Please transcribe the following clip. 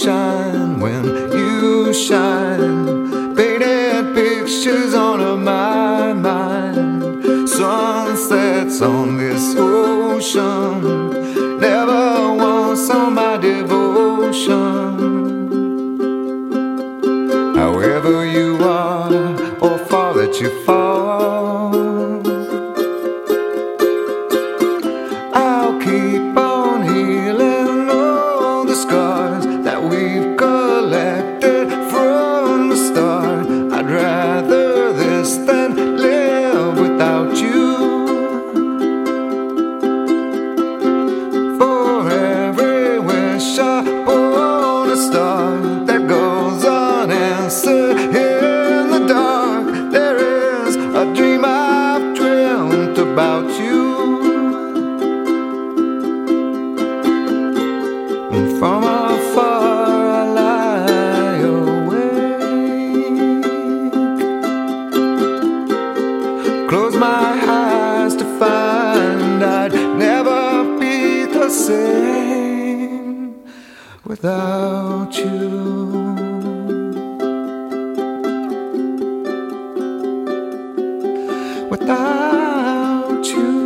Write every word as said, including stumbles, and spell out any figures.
shine when you shine. Painted pictures on my mind. Sunsets on this ocean. Never once on my devotion. However you are, or far that you fall, I'll keep on healing all the scars that we've collected from the start. I'd rather this than live without you. For every wish upon a star that goes unanswered in the dark, there is a dream I've dreamt about you. And from afar I lie awake, close my eyes to find I'd never be the same without you. Without you.